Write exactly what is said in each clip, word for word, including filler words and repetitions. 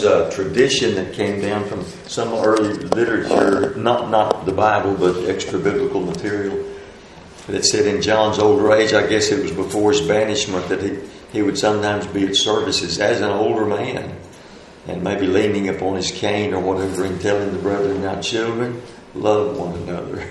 was a tradition that came down from some early literature, not not the Bible, but extra biblical material, that said in John's older age, I guess it was before his banishment, that he, he would sometimes be at services as an older man and maybe leaning upon his cane or whatever and telling the brethren, now children, love one another.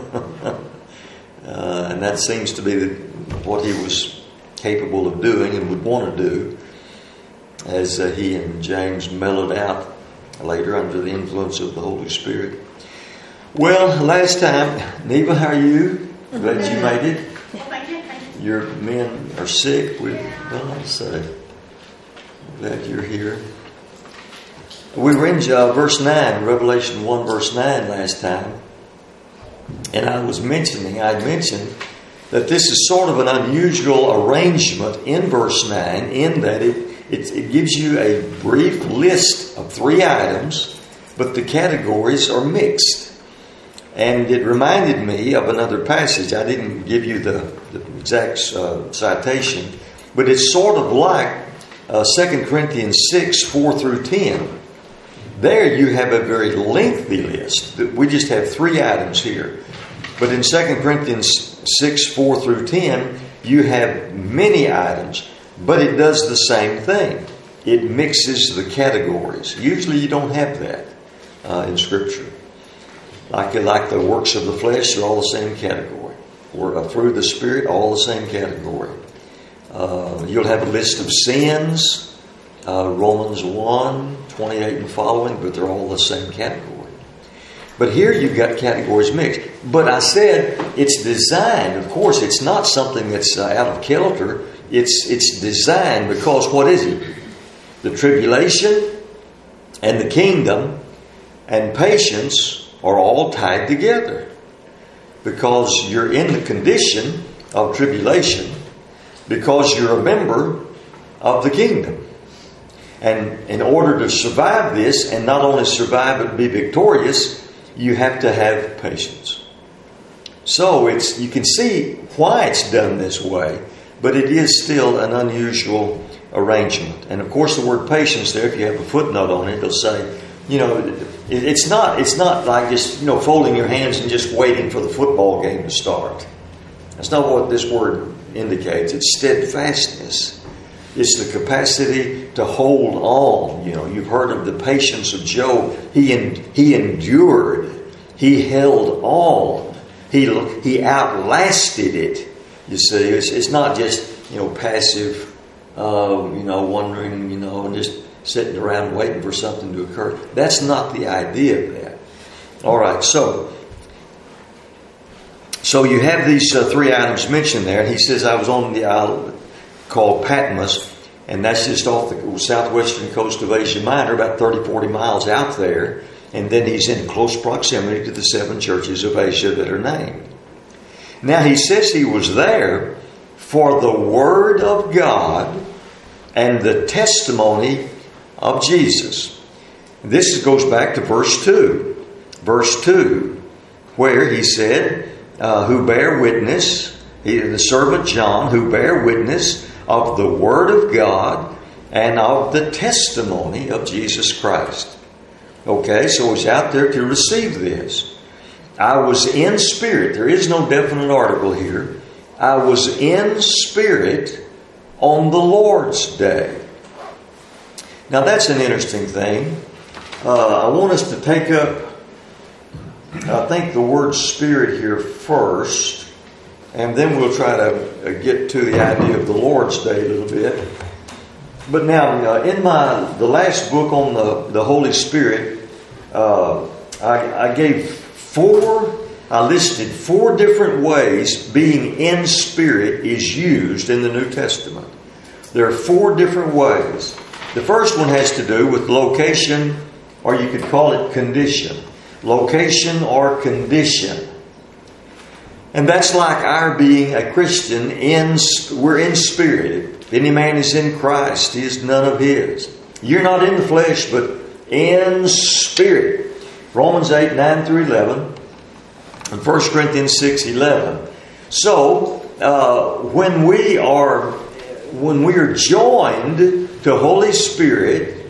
uh, and that seems to be the, what he was capable of doing and would want to do, as uh, he and James mellowed out later under the influence of the Holy Spirit. Well, last time, Neva, how are you? Glad you made it. Your men are sick. We well, I'll say. Glad you're here. We were in uh, verse nine, Revelation one, verse nine last time, and I was mentioning, I mentioned that this is sort of an unusual arrangement in verse nine, in that it It, it gives you a brief list of three items, but the categories are mixed. And it reminded me of another passage. I didn't give you the, the exact uh, citation, but it's sort of like uh, Second Corinthians six, four through ten. There you have a very lengthy list. We just have three items here. But in Second Corinthians six, four through ten, you have many items. But it does the same thing. It mixes the categories. Usually you don't have that uh, in Scripture. Like, like the works of the flesh are all the same category. Or uh, through the Spirit, all the same category. Uh, you'll have a list of sins, uh, Romans one, twenty-eight and following, but they're all the same category. But here you've got categories mixed. But I said it's designed, of course, it's not something that's uh, out of kilter. It's it's designed because what is it? The tribulation and the kingdom and patience are all tied together. Because you're in the condition of tribulation because you're a member of the kingdom. And in order to survive this, and not only survive but be victorious, you have to have patience. So it's you can see why it's done this way. But it is still an unusual arrangement. And of course the word patience there, if you have a footnote on it, it'll say, you know, it, it's not it's not like just, you know, folding your hands and just waiting for the football game to start. That's not what this word indicates. It's steadfastness. It's the capacity to hold on. You know, you've heard of the patience of Job. He en- he endured. He held on. He he outlasted it. You see, it's, it's not just, you know, passive, uh, you know, wondering, you know, and just sitting around waiting for something to occur. That's not the idea of that. All right, so so you have these uh, three items mentioned there, and he says, I was on the island called Patmos, and that's just off the southwestern coast of Asia Minor, about thirty, forty miles out there, and then he's in close proximity to the seven churches of Asia that are named. Now he says he was there for the Word of God and the testimony of Jesus. This goes back to verse two. Verse two, where he said, uh, who bear witness, he, the servant John, who bear witness of the Word of God and of the testimony of Jesus Christ. Okay, so he's out there to receive this. I was in spirit. There is no definite article here. I was in spirit on the Lord's day. Now that's an interesting thing. Uh, I want us to take up, I think, the word spirit here first, and then we'll try to get to the idea of the Lord's day a little bit. But now, uh, in my the last book on the, the Holy Spirit, uh, I, I gave Four, I listed four different ways being in spirit is used in the New Testament. There are four different ways. The first one has to do with location, or you could call it condition. Location or condition. And that's like our being a Christian. In We're in spirit. If any man is in Christ, he is none of his. You're not in the flesh, but in spirit. Romans eight, nine through eleven, and First Corinthians six, eleven. So, uh, when we are when we are joined to Holy Spirit,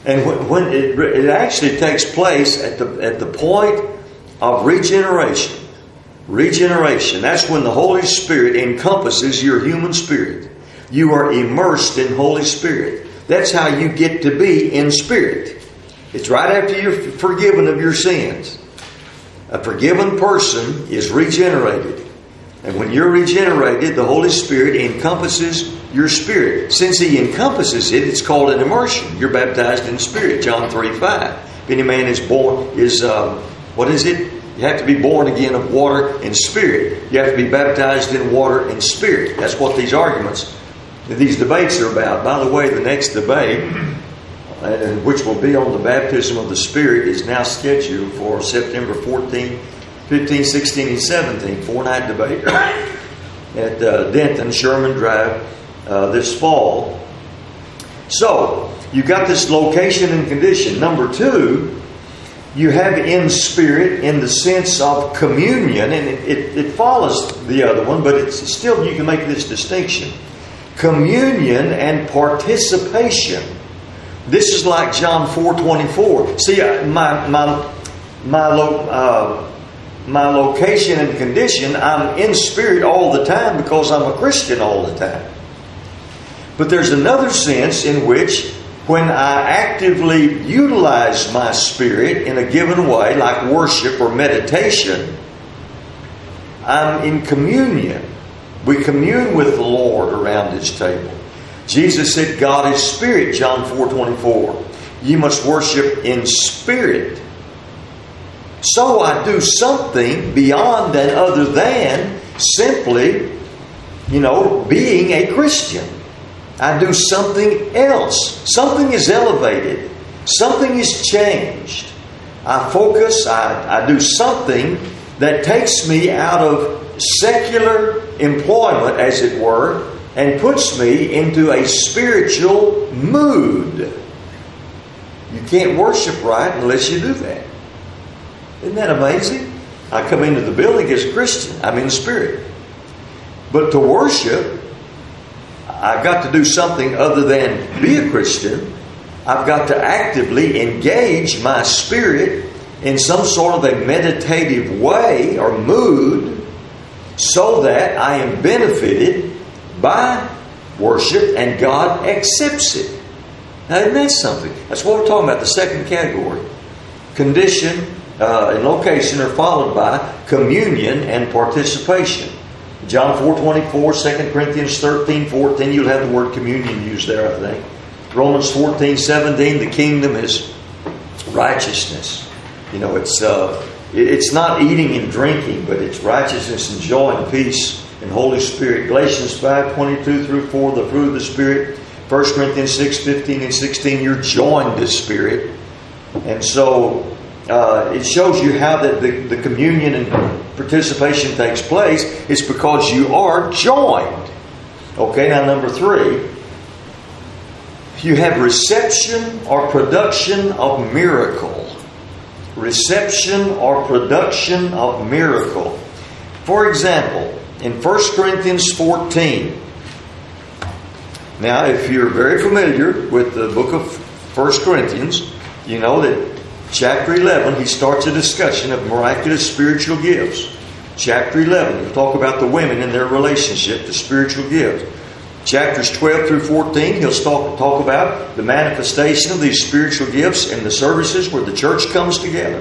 And when, when it, it actually takes place at the, at the point of regeneration. Regeneration. That's when the Holy Spirit encompasses your human spirit. You are immersed in Holy Spirit. That's how you get to be in spirit. It's right after you're forgiven of your sins. A forgiven person is regenerated. And when you're regenerated, the Holy Spirit encompasses your spirit. Since He encompasses it, it's called an immersion. You're baptized in spirit, John three five. If any man is born, is, uh, what is it? You have to be born again of water and spirit. You have to be baptized in water and spirit. That's what these arguments, these debates are about. By the way, the next debate, which will be on the baptism of the Spirit, is now scheduled for September fourteenth, fifteenth, sixteenth, and seventeenth. Four-night debate at uh, Denton, Sherman Drive, uh, this fall. So, you got this location and condition. Number two, you have in spirit in the sense of communion, and it, it, it follows the other one, but it's still, you can make this distinction. Communion and participation. This is like John four twenty-four. See, my my my lo, uh, my location and condition, I'm in spirit all the time because I'm a Christian all the time. But there's another sense in which when I actively utilize my spirit in a given way, like worship or meditation, I'm in communion. We commune with the Lord around His table. Jesus said, God is spirit, John four twenty-four. You must worship in spirit. So I do something beyond and other than simply, you know, being a Christian. I do something else. Something is elevated. Something is changed. I focus, I, I do something that takes me out of secular employment, as it were, and puts me into a spiritual mood. You can't worship right unless you do that. Isn't that amazing? I come into the building as a Christian. I'm in spirit. But to worship, I've got to do something other than be a Christian. I've got to actively engage my spirit in some sort of a meditative way or mood so that I am benefited by worship and God accepts it. Now, isn't that something? That's what we're talking about, the second category. Condition uh, and location are followed by communion and participation. John four twenty-four, Second Corinthians thirteen fourteen, you'll have the word communion used there, I think. Romans fourteen seventeen, the kingdom is righteousness. You know, it's uh, it's not eating and drinking, but it's righteousness and joy and peace and Holy Spirit. Galatians five twenty-two through four, the fruit of the Spirit. First Corinthians six fifteen and sixteen, you're joined to Spirit. And so uh, it shows you how that the, the communion and participation takes place. It's because you are joined. Okay, now number three, you have reception or production of miracle. Reception or production of miracle. For example, in First Corinthians fourteen. Now, if you're very familiar with the book of First Corinthians, you know that chapter eleven, he starts a discussion of miraculous spiritual gifts. Chapter eleven, he'll talk about the women and their relationship to spiritual gifts. Chapters twelve through fourteen, he'll talk, talk about the manifestation of these spiritual gifts in the services where the church comes together.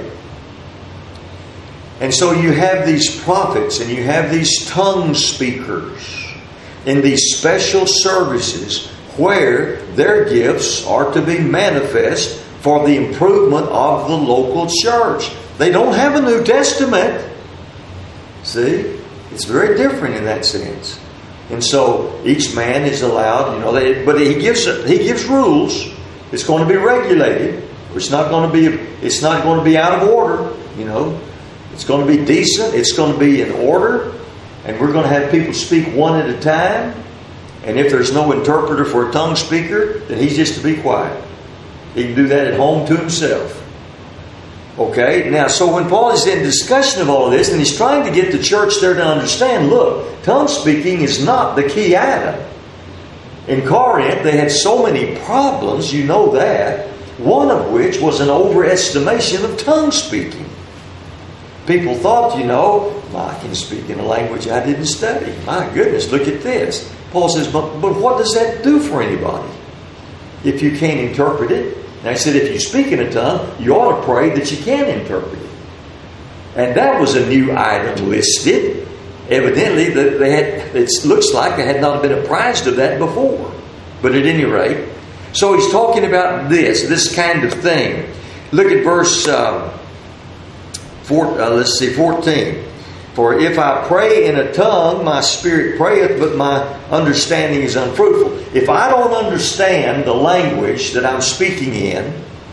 And so you have these prophets and you have these tongue speakers in these special services where their gifts are to be manifest for the improvement of the local church. They don't have a New Testament. See? It's very different in that sense. And so each man is allowed, you know, they, but he gives he gives rules. It's going to be regulated. It's not going to be it's not going to be out of order, you know. It's going to be decent. It's going to be in order. And we're going to have people speak one at a time. And if there's no interpreter for a tongue speaker, then he's just to be quiet. He can do that at home to himself. Okay? Now, so when Paul is in discussion of all of this, and he's trying to get the church there to understand, look, tongue speaking is not the key item. In Corinth, they had so many problems, you know that, one of which was an overestimation of tongue speaking. People thought, you know, I can speak in a language I didn't study. My goodness, look at this. Paul says, but, but what does that do for anybody if you can't interpret it? And I said, if you speak in a tongue, you ought to pray that you can interpret it. And that was a new item listed. Evidently, that they had. It looks like they had not been apprised of that before. But at any rate, so he's talking about this, this kind of thing. Look at verse, uh, four, uh, let's see, fourteen. For if I pray in a tongue, my spirit prayeth, but my understanding is unfruitful. If I don't understand the language that I'm speaking in,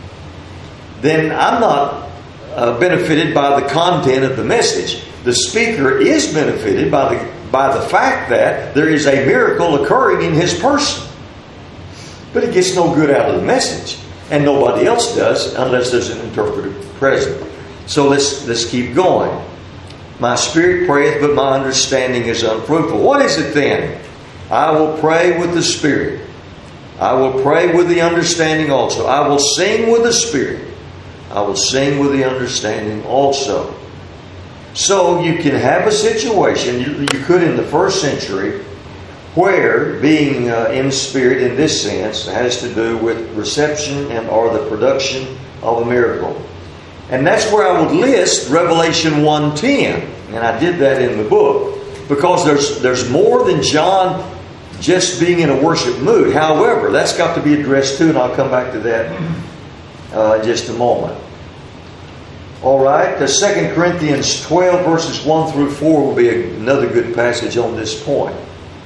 then I'm not uh, benefited by the content of the message. The speaker is benefited by the by the fact that there is a miracle occurring in his person. But it gets no good out of the message. And nobody else does unless there's an interpreter present. So let's let's keep going. My spirit prayeth, but my understanding is unfruitful. What is it then? I will pray with the spirit. I will pray with the understanding also. I will sing with the spirit. I will sing with the understanding also. So you can have a situation, you, you could in the first century, where being uh, in spirit in this sense has to do with reception and or the production of a miracle. And that's where I would list Revelation one ten. And I did that in the book. Because there's there's more than John just being in a worship mood. However, that's got to be addressed too, and I'll come back to that uh, in just a moment. Alright, the Second Corinthians twelve verses one through four will be another good passage on this point.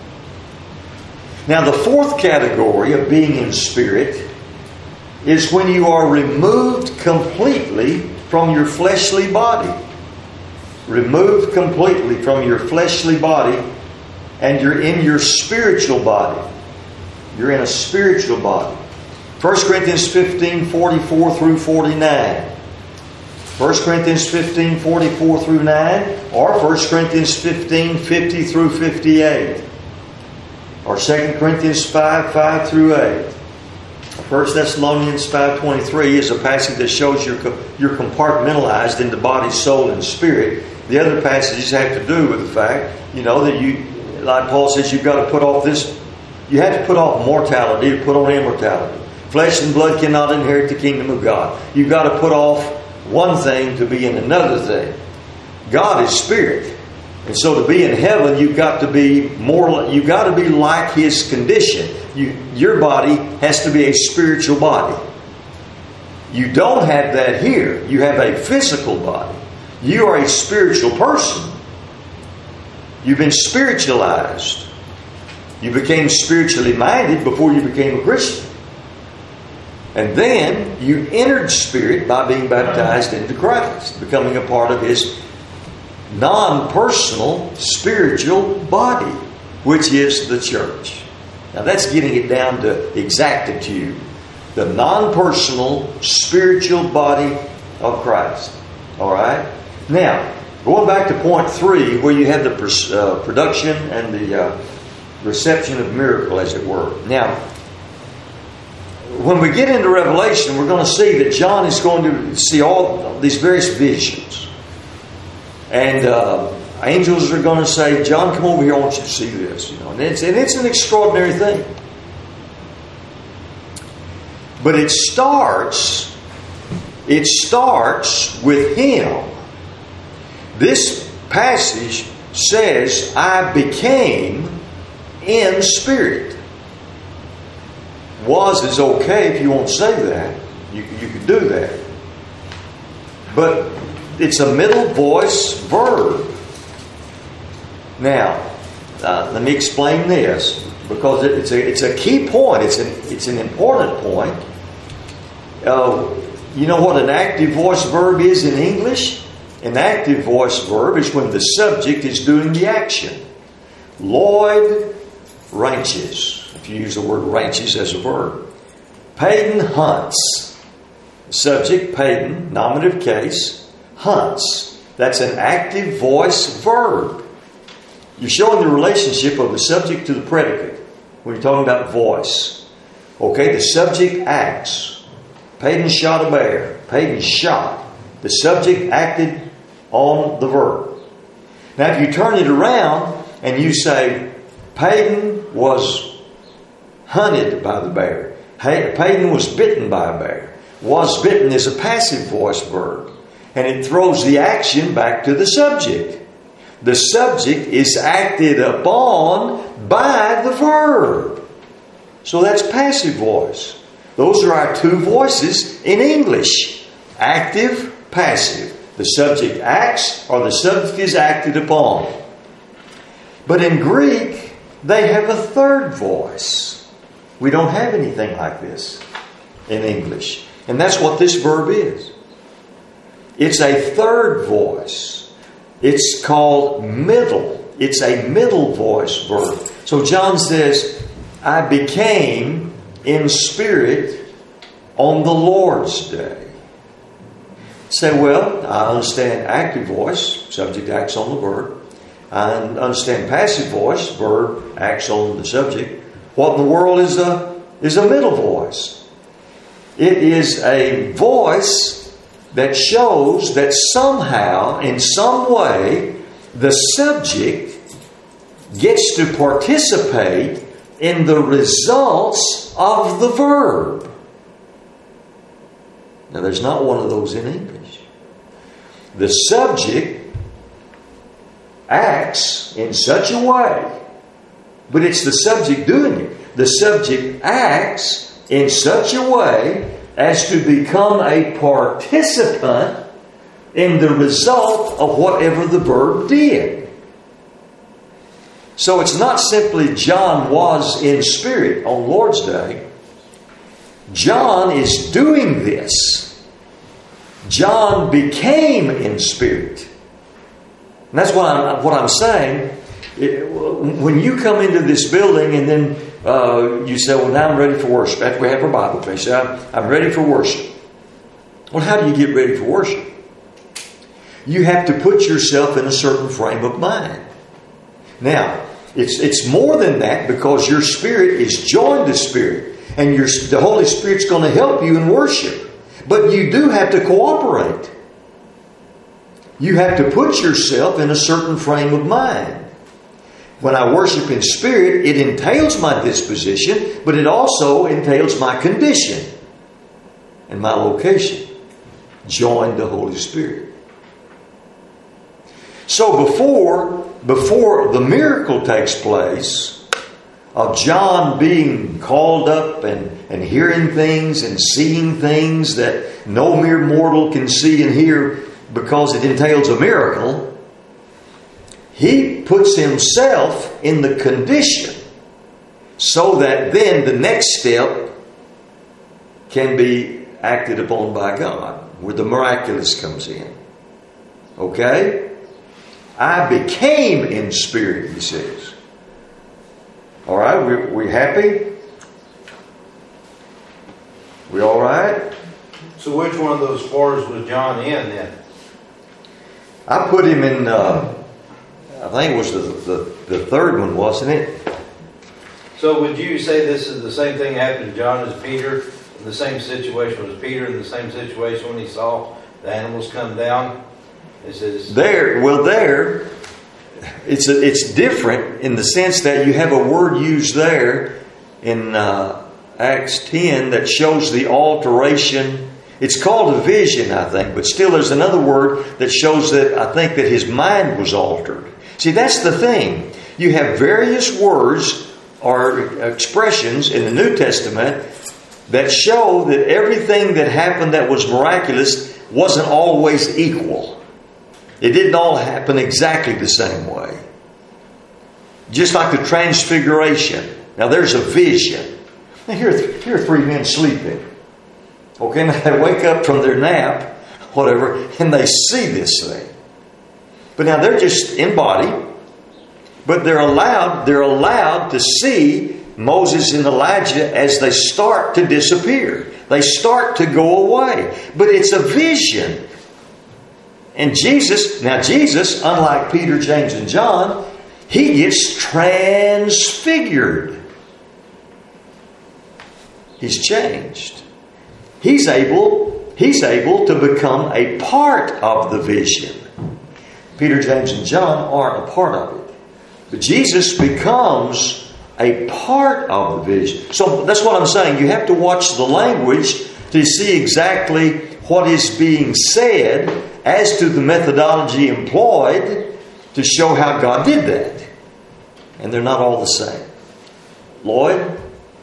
Now the fourth category of being in spirit is when you are removed completely from your fleshly body. Removed completely from your fleshly body, and you're in your spiritual body. You're in a spiritual body. First Corinthians fifteen forty-four through forty-nine. First Corinthians fifteen forty-four through nine, or First Corinthians fifteen fifty through fifty-eight. Or Second Corinthians five five through eight. First Thessalonians five twenty-three is a passage that shows you're, you're compartmentalized into body, soul, and spirit. The other passages have to do with the fact, you know, that you, like Paul says, you've got to put off this, you have to put off mortality to put on immortality. Flesh and blood cannot inherit the kingdom of God. You've got to put off one thing to be in another thing. God is spirit. And so to be in heaven, you've got to be more, you've got to be like His condition. You, your body has to be a spiritual body. You don't have that here. You have a physical body. You are a spiritual person. You've been spiritualized. You became spiritually minded before you became a Christian. And then you entered spirit by being baptized into Christ, becoming a part of His non-personal spiritual body, which is the church. Now that's getting it down to exactitude. The non-personal spiritual body of Christ. Alright? Now, going back to point three, where you have the uh, production and the uh, reception of miracle, as it were. Now, when we get into Revelation, we're going to see that John is going to see all these various visions. And uh, angels are going to say, John, come over here, I want you to see this. You know, and it's, and it's an extraordinary thing. But it starts, it starts with Him. This passage says, I became in spirit. Was is okay if you won't say that. You, you could do that. But it's a middle voice verb. Now, uh, let me explain this, because it, it's a it's a key point. It's an it's an important point. Uh, you know what an active voice verb is in English? An active voice verb is when the subject is doing the action. Lloyd ranches. If you use the word ranches as a verb. Peyton hunts. Subject, Peyton, nominative case, hunts. That's an active voice verb. You're showing the relationship of the subject to the predicate when you're talking about voice. Okay, the subject acts. Peyton shot a bear. Peyton shot. The subject acted on the verb. Now if you turn it around and you say, Peyton was hunted by the bear. Peyton was bitten by a bear. Was bitten is a passive voice verb. And it throws the action back to the subject. The subject is acted upon by the verb. So that's passive voice. Those are our two voices in English. Active, passive. The subject acts or the subject is acted upon. But in Greek, they have a third voice. We don't have anything like this in English. And that's what this verb is. It's a third voice. It's called middle. It's a middle voice verb. So John says, I became in spirit on the Lord's day. Say, well, I understand active voice, subject acts on the verb. I understand passive voice, verb acts on the subject. What in the world is a, is a middle voice? It is a voice that shows that somehow, in some way, the subject gets to participate in the results of the verb. Now, there's not one of those in English. The subject acts in such a way, but it's the subject doing it. The subject acts in such a way as to become a participant in the result of whatever the verb did. So it's not simply John was in spirit on Lord's Day. John is doing this. John became in spirit. And that's what I'm, what I'm saying. It, when you come into this building and then uh, you say, well, now I'm ready for worship. After we have our Bible, they say, I'm, I'm ready for worship. Well, how do you get ready for worship? You have to put yourself in a certain frame of mind. Now, it's it's more than that, because your spirit is joined to spirit. And your, the Holy Spirit's going to help you in worship. But you do have to cooperate. You have to put yourself in a certain frame of mind. When I worship in spirit, it entails my disposition, but it also entails my condition and my location. Join the Holy Spirit. So before, before the miracle takes place of John being called up and, and hearing things and seeing things that no mere mortal can see and hear because it entails a miracle, he puts himself in the condition so that then the next step can be acted upon by God, where the miraculous comes in. Okay? I became in spirit, he says. All right, we we happy? We all right? So which one of those fours was John in then? I put him in, uh, I think it was the, the, the third one, wasn't it? So would you say this is the same thing happened to John as Peter? In the same situation was Peter in the same situation when he saw the animals come down? It says there, well there, it's a, it's different in the sense that you have a word used there in uh, Acts ten that shows the alteration. It's called a vision, I think, but still there's another word that shows that I think that his mind was altered. See, that's the thing. You have various words or expressions in the New Testament that show that everything that happened that was miraculous wasn't always equal. It didn't all happen exactly the same way. Just like the transfiguration. Now there's a vision. Now here, here are three men sleeping. Okay, now they wake up from their nap, whatever, and they see this thing. But now they're just in body, but they're allowed, they're allowed to see Moses and Elijah as they start to disappear. They start to go away. But it's a vision. And Jesus, now Jesus, unlike Peter, James, and John, he gets transfigured. He's changed. he's able, he's able to become a part of the vision. Peter, James, and John aren't a part of it. But Jesus becomes a part of the vision. So that's what I'm saying. You have to watch the language to see exactly what is being said as to the methodology employed to show how God did that. And they're not all the same. Lloyd?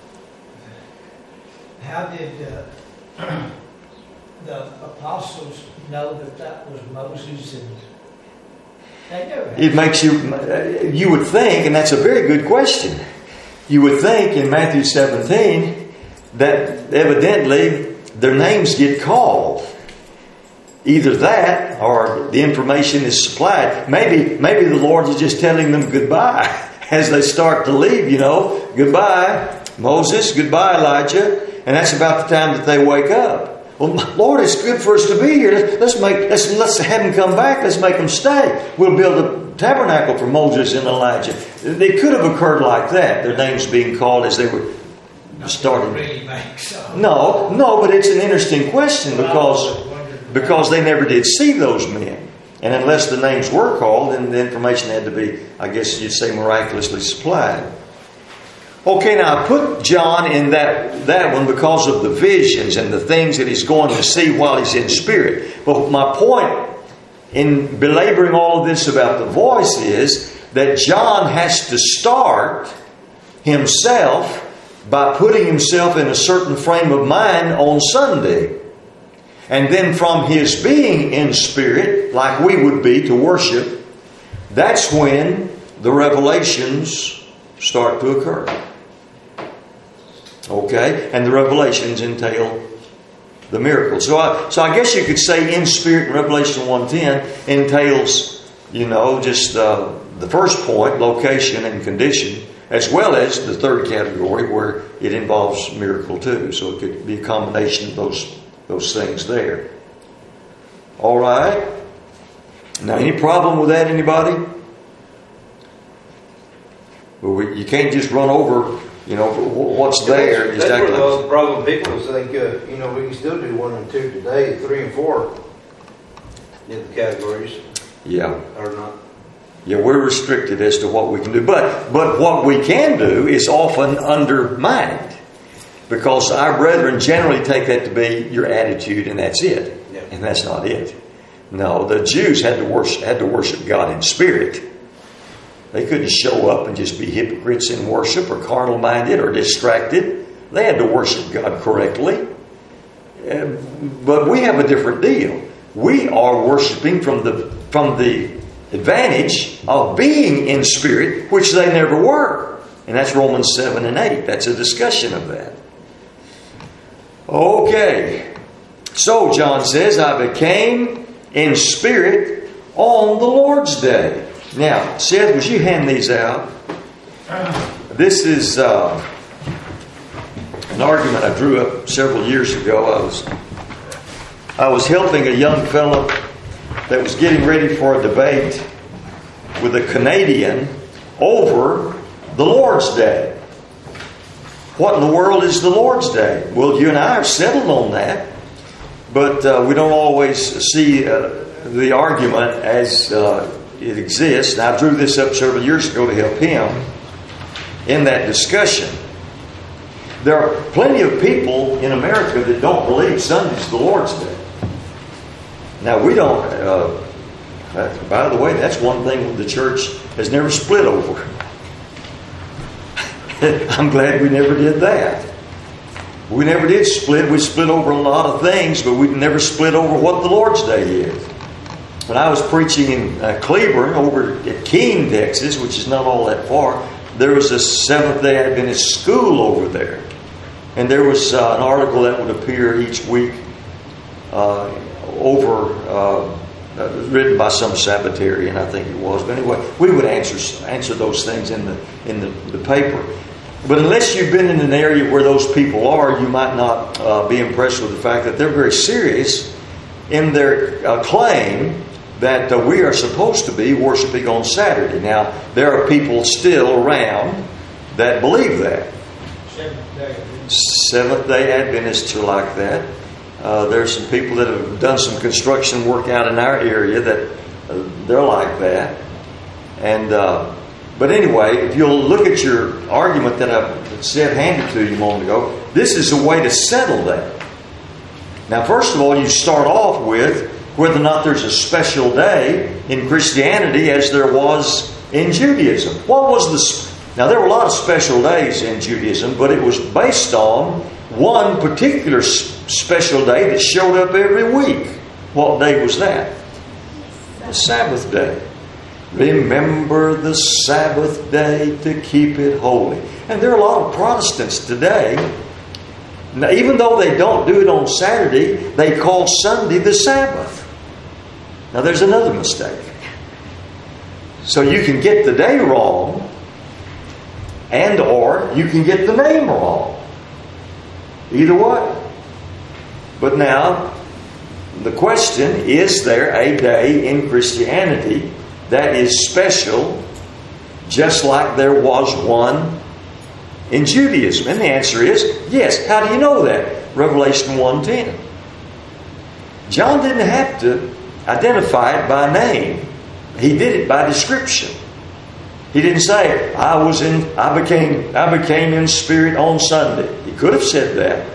How did uh, the apostles know that that was Moses? And they never had It makes you, you would think, and that's a very good question. You would think in Matthew seventeen that evidently their names get called. Either that or the information is supplied. Maybe, maybe the Lord is just telling them goodbye as they start to leave, you know. Goodbye, Moses. Goodbye, Elijah. And that's about the time that they wake up. Well, Lord, it's good for us to be here. Let's make, let's, let's have them come back. Let's make them stay. We'll build a tabernacle for Moses and Elijah. It could have occurred like that. Their names being called as they were starting. really make so. No, no, but it's an interesting question because because they never did see those men. And unless the names were called, then the information had to be, I guess you'd say, miraculously supplied. Okay, now I put John in that, that one because of the visions and the things that he's going to see while he's in spirit. But my point in belaboring all of this about the voice is that John has to start himself by putting himself in a certain frame of mind on Sunday. And then from his being in spirit, like we would be to worship, that's when the revelations start to occur. Okay? And the revelations entail the miracles. So I, so I guess you could say in spirit in Revelation one ten entails, you know, just uh, the first point, location and condition, as well as the third category where it involves miracle too. So it could be a combination of those those things there. All right. Now, any problem with that, anybody? Well, we, you can't just run over, you know, what's there. That's, just that's act where like, the problem people think, uh, you know, we can still do one and two today, three and four in the categories. yeah. Or not. Yeah, we're restricted as to what we can do. But but what we can do is often undermined. Because our brethren generally take that to be your attitude and that's it. Yeah. And that's not it. No, the Jews had to worship had to worship God in spirit. They couldn't show up and just be hypocrites in worship or carnal minded or distracted. They had to worship God correctly. Uh, but we have a different deal. We are worshiping from the from the advantage of being in spirit, which they never were. And that's Romans seven and eight. That's a discussion of that. Okay. So John says, I became in spirit on the Lord's day. Now, Seth, would you hand these out? This is uh, an argument I drew up several years ago. I was I was helping a young fellow that was getting ready for a debate with a Canadian over the Lord's Day. What in the world is the Lord's Day? Well, you and I have settled on that, but uh, we don't always see uh, the argument as uh, it exists. And I drew this up several years ago to help him in that discussion. There are plenty of people in America that don't believe Sunday's the Lord's Day. Now, we don't... Uh, uh, by the way, that's one thing the church has never split over. I'm glad we never did that. We never did split. We split over a lot of things, but we never split over what the Lord's Day is. When I was preaching in uh, Cleburne over at Keene, Texas, which is not all that far, there was a Seventh-day Adventist school over there. And there was uh, an article that would appear each week uh, over, uh, uh, written by some Sabbatarian, I think it was. But anyway, we would answer answer those things in the in the, the paper. But unless you've been in an area where those people are, you might not uh, be impressed with the fact that they're very serious in their uh, claim that uh, we are supposed to be worshiping on Saturday. Now, there are people still around that believe that. Seventh-day Adventists are like that. Uh, there's some people that have done some construction work out in our area that uh, they're like that. And uh, but anyway, if you'll look at your argument that I said handed to you a moment ago, this is a way to settle that. Now, first of all, you start off with whether or not there's a special day in Christianity as there was in Judaism. What was the... Now, there were a lot of special days in Judaism, but it was based on one particular special day that showed up every week. What day was that? The Sabbath day. Remember the Sabbath day to keep it holy. And there are a lot of Protestants today, now, even though they don't do it on Saturday, they call Sunday the Sabbath. Now there's another mistake. So you can get the day wrong, and or you can get the name wrong. Either way. But now, the question, is there a day in Christianity that is special, just like there was one in Judaism? And the answer is yes. How do you know that? Revelation one ten. John didn't have to identify it by name. He did it by description. He didn't say, I was in I became I became in spirit on Sunday. He could have said that.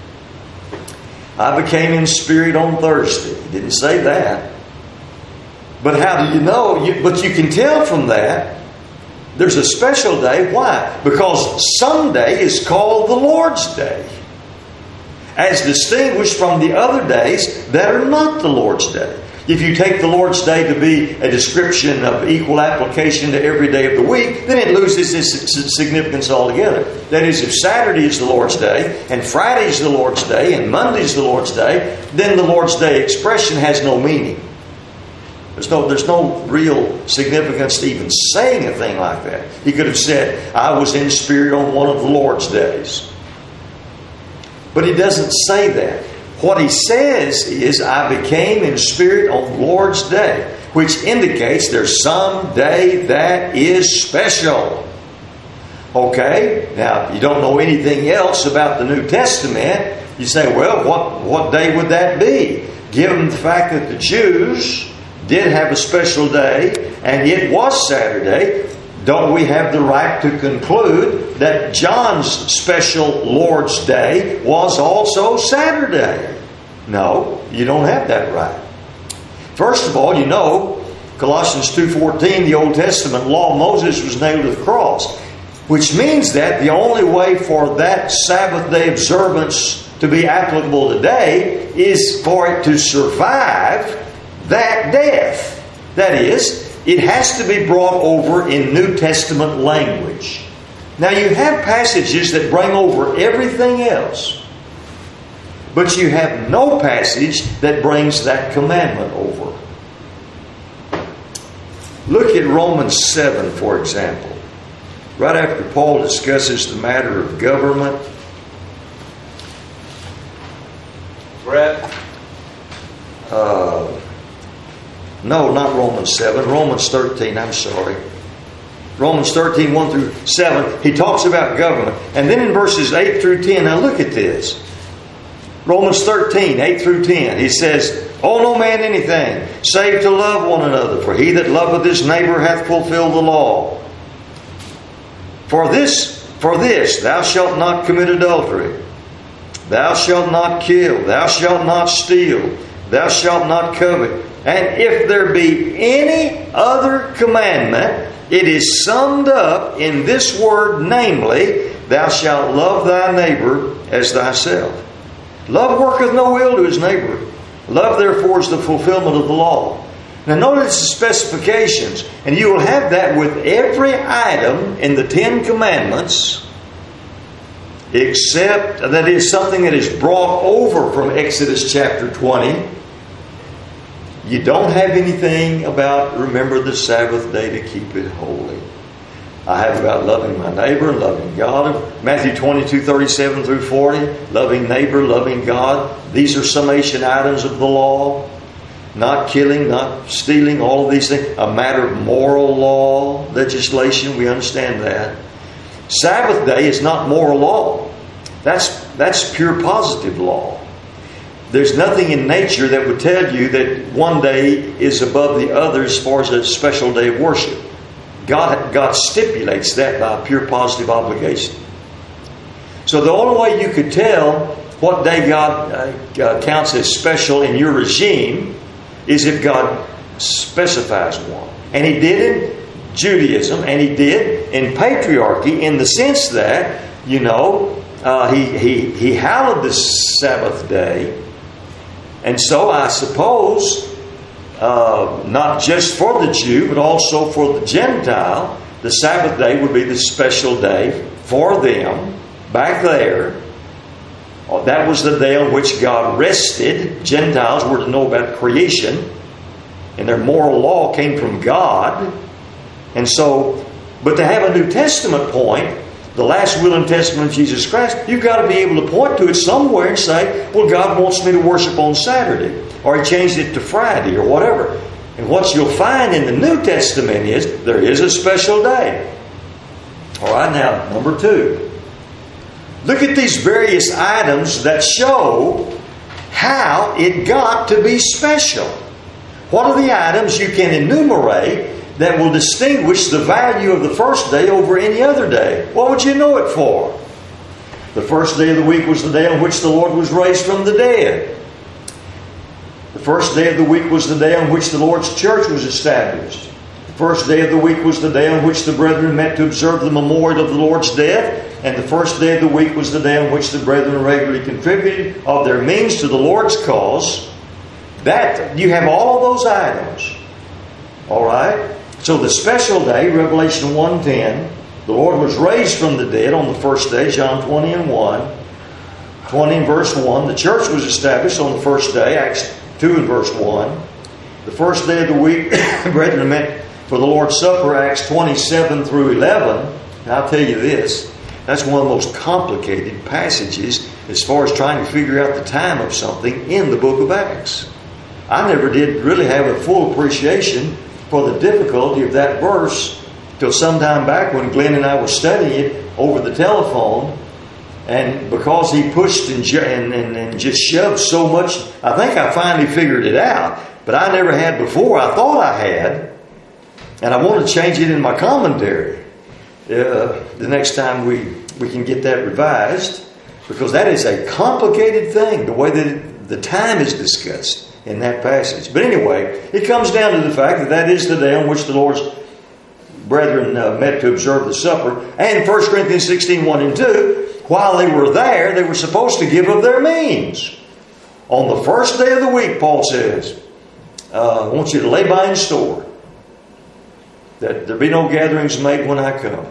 I became in spirit on Thursday. He didn't say that. But how do you know? You, but you can tell from that there's a special day. Why? Because Sunday is called the Lord's Day, as distinguished from the other days that are not the Lord's Day. If you take the Lord's Day to be a description of equal application to every day of the week, then it loses its significance altogether. That is, if Saturday is the Lord's Day, and Friday is the Lord's Day, and Monday is the Lord's Day, then the Lord's Day expression has no meaning. There's no, there's no real significance to even saying a thing like that. He could have said, I was in spirit on one of the Lord's days. But he doesn't say that. What he says is, I became in spirit on the Lord's day, which indicates there's some day that is special. Okay? Now, you don't know anything else about the New Testament. You say, well, what, what day would that be? Given the fact that the Jews did have a special day, and it was Saturday, don't we have the right to conclude that John's special Lord's Day was also Saturday? No, you don't have that right. First of all, you know, Colossians two fourteen, the Old Testament law, Moses was nailed to the cross, which means that the only way for that Sabbath day observance to be applicable today is for it to survive that death. That is, it has to be brought over in New Testament language. Now you have passages that bring over everything else, but you have no passage that brings that commandment over. Look at Romans seven, for example. Right after Paul discusses the matter of government. Brett? Uh, no, not Romans seven. Romans thirteen, I'm sorry. Romans thirteen, one through seven. He talks about government. And then in verses eight through ten, now look at this. Romans thirteen, eight through ten. He says, owe no man anything, save to love one another. For he that loveth his neighbor hath fulfilled the law. For this, for this, thou shalt not commit adultery. Thou shalt not kill. Thou shalt not steal. Thou shalt not covet. And if there be any other commandment, it is summed up in this word, namely, thou shalt love thy neighbor as thyself. Love worketh no ill to his neighbor. Love, therefore, is the fulfillment of the law. Now notice the specifications, and you will have that with every item in the Ten Commandments, except that is something that is brought over from Exodus chapter twenty. You don't have anything about remember the Sabbath day to keep it holy. I have about loving my neighbor, loving God. Matthew twenty-two, thirty-seven through forty. Loving neighbor, loving God. These are summation items of the law. Not killing, not stealing, all of these things. A matter of moral law, legislation, we understand that. Sabbath day is not moral law. That's, that's pure positive law. there's nothing in nature that would tell you that one day is above the other as far as a special day of worship. God, God stipulates that by pure positive obligation. So the only way you could tell what day God uh, uh, counts as special in your regime is if God specifies one. And He did in Judaism, and He did in patriarchy, in the sense that, you know, uh, he, he, he hallowed the Sabbath day. And so I suppose, uh, not just for the Jew, but also for the Gentile, the Sabbath day would be the special day for them back there. That was the day on which God rested. Gentiles were to know about creation, and their moral law came from God. And so, but to have a New Testament point, the last will and testament of Jesus Christ, you've got to be able to point to it somewhere and say, well, God wants me to worship on Saturday, or He changed it to Friday, or whatever. And what you'll find in the New Testament is there is a special day. All right, now, number two. Look at these various items that show how it got to be special. What are the items you can enumerate that will distinguish the value of the first day over any other day? What would you know it for? The first day of the week was the day on which the Lord was raised from the dead. The first day of the week was the day on which the Lord's church was established. The first day of the week was the day on which the brethren met to observe the memorial of the Lord's death. And the first day of the week was the day on which the brethren regularly contributed of their means to the Lord's cause. That, you have all of those items. All right? So the special day, Revelation one ten, the Lord was raised from the dead on the first day, John twenty and one. twenty and verse one. The church was established on the first day, Acts two and verse one. The first day of the week, brethren met for the Lord's Supper, Acts twenty-seven through eleven. Now I'll tell you this, that's one of the most complicated passages as far as trying to figure out the time of something in the book of Acts. I never did really have a full appreciation for the difficulty of that verse till sometime back when Glenn and I were studying it over the telephone. And because he pushed and, and, and, and just shoved so much, I think I finally figured it out. But I never had before. I thought I had. And I want to change it in my commentary. Uh, the next time we, we can get that revised. Because that is a complicated thing, the way that it, the time is discussed in that passage. But anyway, it comes down to the fact that that is the day on which the Lord's brethren uh, met to observe the supper. And First Corinthians sixteen, one and two, while they were there, they were supposed to give of their means. On the first day of the week, Paul says, uh, I want you to lay by in store, that there be no gatherings made when I come.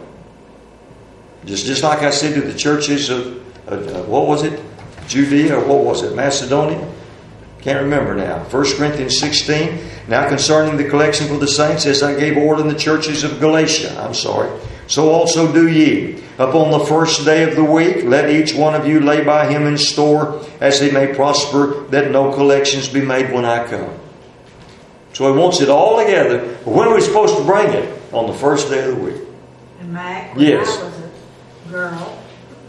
Just, just like I said to the churches of, of, of, what was it? Judea, or what was it? Macedonia? Can't remember now. First Corinthians sixteen. Now concerning the collection for the saints, as I gave order in the churches of Galatia. I'm sorry. So also do ye. Upon the first day of the week, let each one of you lay by him in store, as he may prosper, that no collections be made when I come. So he wants it all together. But when are we supposed to bring it? On the first day of the week. And Mac, when Yes. I was a girl,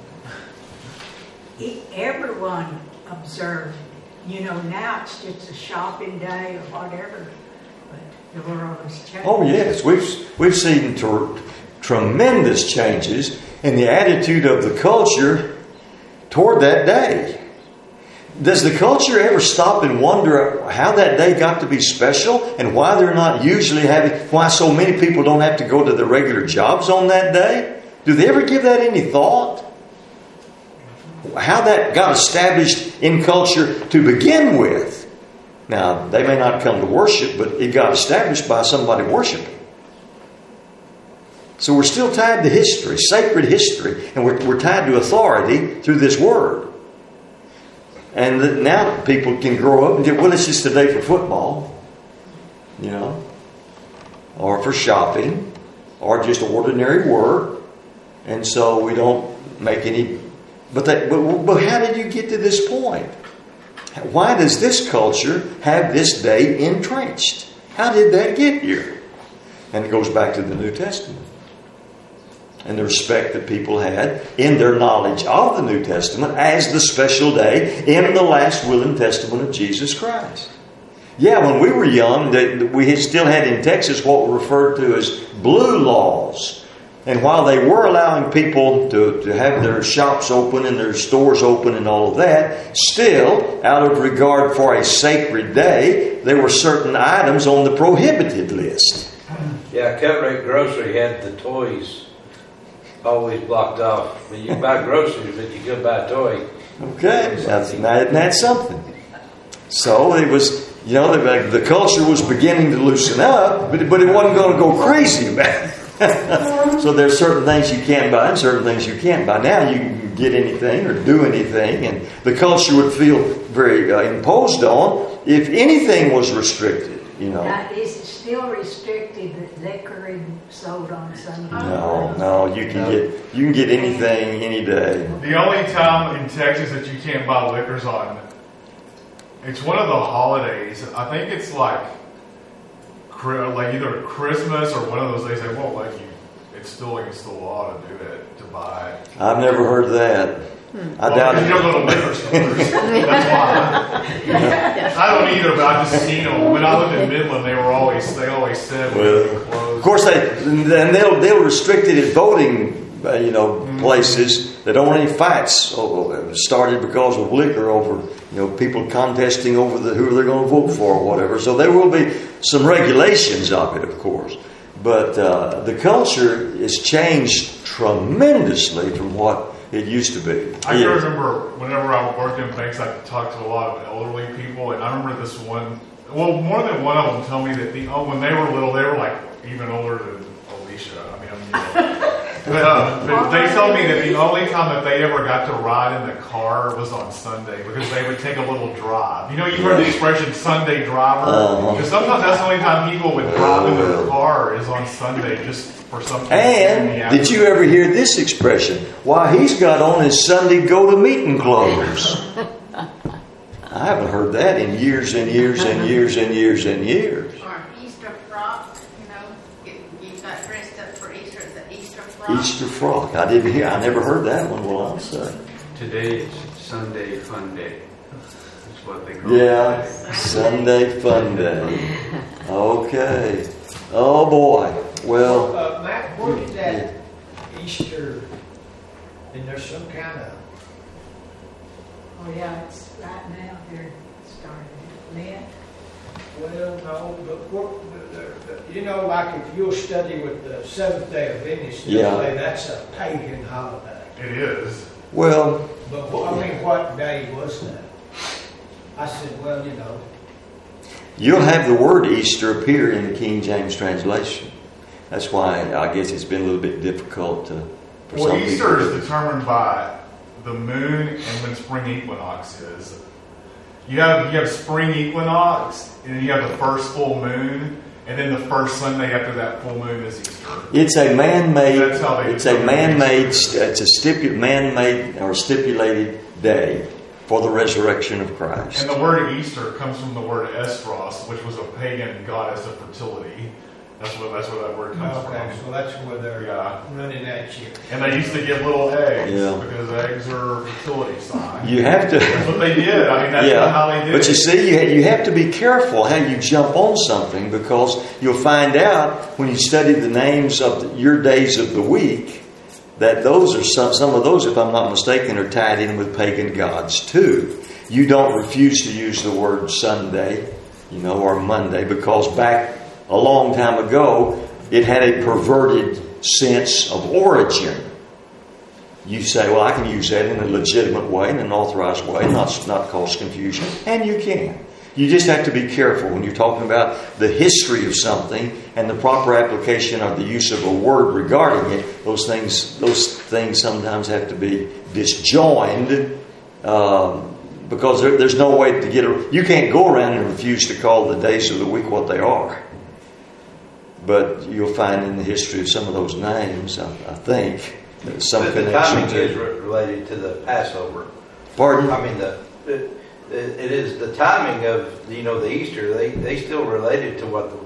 e- everyone observed. You know, now it's just a shopping day or whatever, but the world has changed. Oh yes, we've we've seen ter- tremendous changes in the attitude of the culture toward that day. Does the culture ever stop and wonder how that day got to be special and why they're not usually having, why so many people don't have to go to their regular jobs on that day? Do they ever give that any thought? How that got established in culture to begin with. Now, they may not come to worship, but it got established by somebody worshiping. So we're still tied to history, sacred history, and we're, we're tied to authority through this word. And now people can grow up and get, well, it's just a day for football, you know, or for shopping, or just ordinary work. And so we don't make any... But, that, but, but how did you get to this point? Why does this culture have this day entrenched? How did that get here? And it goes back to the New Testament. and the respect that people had in their knowledge of the New Testament as the special day in the last will and testament of Jesus Christ. Yeah, when we were young, we had still had in Texas what were referred to as blue laws. And while they were allowing people to, to have their shops open and their stores open and all of that, still, out of regard for a sacred day, there were certain items on the prohibited list. Yeah, Cut Rate Grocery had the toys always blocked off. I mean, you can buy groceries, but you could buy a toy. Okay, that's, now isn't that something? So it was, you know, the, the culture was beginning to loosen up, but, but it wasn't going to go crazy about it. So there's certain things you can't buy and certain things you can't buy. Now you can get anything or do anything, and the culture would feel very uh, imposed on if anything was restricted, you know. Now, is it still restricted that liquor is sold on Sunday? No, no, you can get you can get anything any day. The only time in Texas that you can't buy liquor's on, it's one of the holidays. I think it's like, like either Christmas or one of those days they won't let you. It's still against the law to do it, to buy it. I've never heard that. I well, doubt it. You don't go to liquor stores. That's why. I don't either, but I've just seen them. When I lived in Midland, they were always they always said when they were closed. Of course, they and they'll they'll restrict it at voting, uh, you know, mm-hmm. places. They don't want any fights started because of liquor over, you know, people contesting over the who they're going to vote for or whatever. So there will be some regulations of it, of course. But uh, the culture has changed tremendously from what it used to be. I can remember whenever I worked in banks, I talked to a lot of elderly people, and I remember this one. Well, more than one of them told me that the oh, when they were little, they were like even older than Alicia. I mean, I'm, you know. But uh, they, they told me that the only time that they ever got to ride in the car was on Sunday because they would take a little drive. You know, you've heard the expression Sunday driver. Uh-huh. Because sometimes that's the only time people would drive in their car is on Sunday just for something. And did you ever hear this expression? Why, he's got on his Sunday go-to-meeting clothes. I haven't heard that in years and years and years and years and years. Or Easter frock, you know, you, you got dressed up for Easter, the Easter frock. Easter frock. I didn't hear. I never heard that one. Well, I'm sorry. Today it's Sunday Fun Day. That's what they call yeah, it. Yeah, Sunday Fun Day. Okay. Oh boy. Well. Uh, Matt, where did that Easter? And there's some kind of. Oh yeah, it's right now they're starting Lent. Well, no, but what, the, the, you know, like if you'll study with the Seventh Day Adventist, yeah. say that's a pagan holiday. It is. Well. But I mean, what day was that? I said, well, you know. You'll have the word Easter appear in the King James translation. That's why I guess it's been a little bit difficult to. For well, some Easter people. is determined by the moon and when spring equinox is. You have you have spring equinox, and then you have the first full moon, and then the first Sunday after that full moon is Easter. It's a man-made. That's how they it's a man-made. It's a stipu- man-made or stipulated day for the resurrection of Christ. And the word Easter comes from the word Estros, which was a pagan goddess of fertility. That's where that's where that word comes Okay, from. so that's where they're Yeah. running at you. And they used to get little eggs Yeah. because eggs are a fertility sign. You have to. That's what they did. I mean, that's Yeah, how they did but it. you see, you, you have to be careful how you jump on something because you'll find out when you study the names of the, your days of the week that those are some, some of those, if I'm not mistaken, are tied in with pagan gods too. You don't refuse to use the word Sunday, you know, or Monday because back a long time ago it had a perverted sense of origin. You say, well, I can use that in a legitimate way, in an authorized way, not, not cause confusion. And you can. You just have to be careful when you're talking about the history of something and the proper application or the use of a word regarding it. Those things, those things sometimes have to be disjoined um, because there, there's no way to get a... You can't go around and refuse to call the days of the week what they are. But you'll find in the history of some of those names, I, I think, some but the connection timing to is re- related to the Passover. Pardon? I mean, the it, it is the timing of you know the Easter. They they still related to what the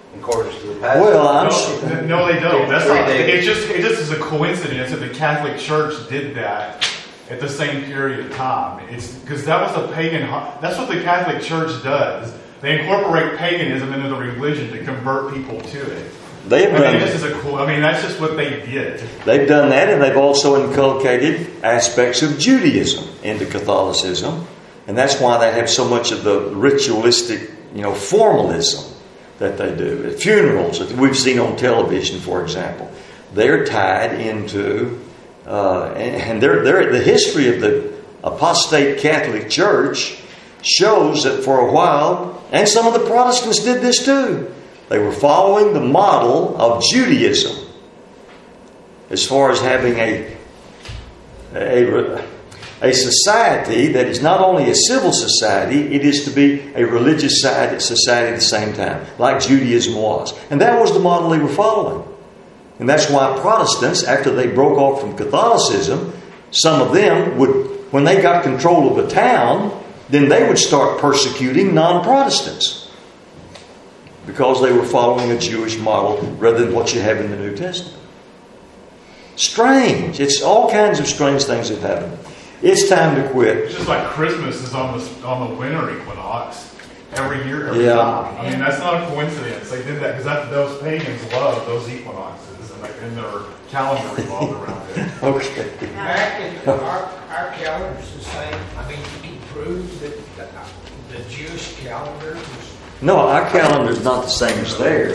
in accordance to the passage. Well, I'm sure. No, no, they don't. That's Three not. days. It just it just is a coincidence that the Catholic Church did that at the same period of time. It's because that was a pagan. That's what the Catholic Church does. They incorporate paganism into the religion to convert people to it. They've I done mean, this is a cool. I mean, that's just what they did. They've done that, and they've also inculcated aspects of Judaism into Catholicism, and that's why they have so much of the ritualistic, you know, formalism that they do at funerals that we've seen on television, for example. They're tied into, uh, and, and they're, they're the history of the apostate Catholic Church shows that for a while, and some of the Protestants did this too. They were following the model of Judaism as far as having a, a, a society that is not only a civil society, it is to be a religious society at the same time, like Judaism was. And that was the model they were following. And that's why Protestants, after they broke off from Catholicism, some of them would, when they got control of a town, then they would start persecuting non-Protestants. Because they were following a Jewish model rather than what you have in the New Testament. Strange. It's all kinds of strange things that happen. It's time to quit. It's just like Christmas is on the on the winter equinox every year, every Yeah. time. I mean, that's not a coincidence. They did that because those pagans love those equinoxes, and, like, and their calendar revolved around it. Okay. Back in our, our calendar's the same. I mean, you can prove that the, the Jewish calendar was. No, our calendar's not the same as theirs.